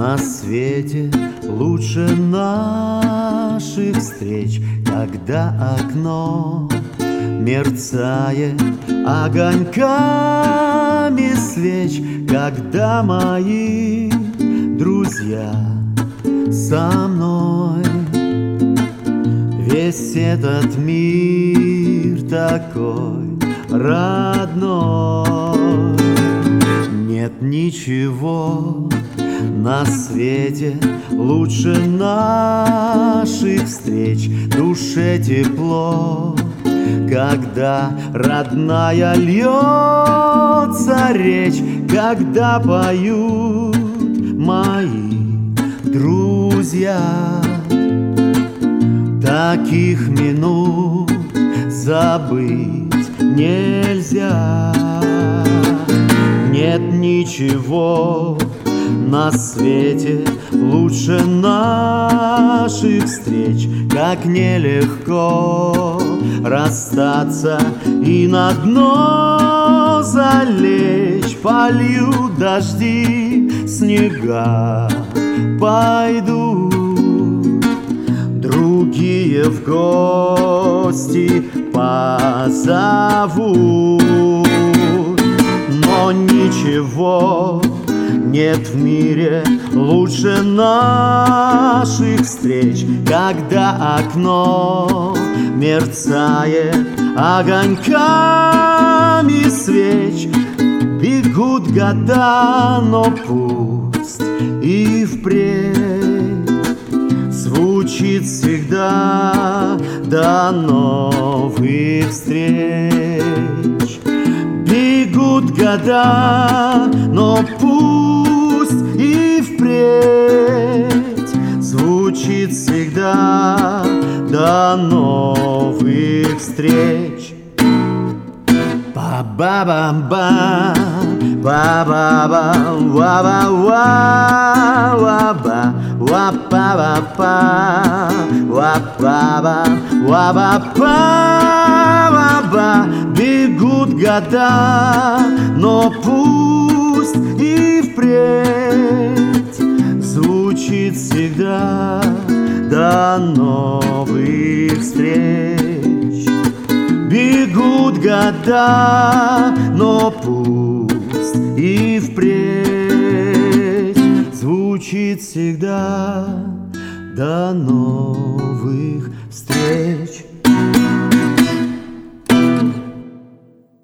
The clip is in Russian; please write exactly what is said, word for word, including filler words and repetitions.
На свете лучше наших встреч, когда окно мерцает огоньками свеч, когда мои друзья со мной. Весь этот мир такой родной. Нет ничего на свете лучше наших встреч. Душе тепло, когда родная льется речь, когда поют мои друзья. Таких минут забыть нельзя. Нет ничего на свете лучше наших встреч, как нелегко расстаться и на дно залечь. Польют дожди, снега пойдут, другие в гости позовут. Но ничего нет в мире лучше наших встреч, когда окно мерцает огоньками свеч. Бегут года, но пусть и впредь звучит всегда до новых встреч. Бегут года, но пусть и впредь звучит всегда до новых встреч. Ба-ба-ба-ба, ба-ба-ба, ва-ба-ва-ва-ба, ва-ба-ба-ба, ва-ба-ба, ва-ба-ба-ба. Бегут года, но пусть и впредь звучит всегда до новых встреч. Бегут года, но пусть и впредь звучит всегда до новых встреч.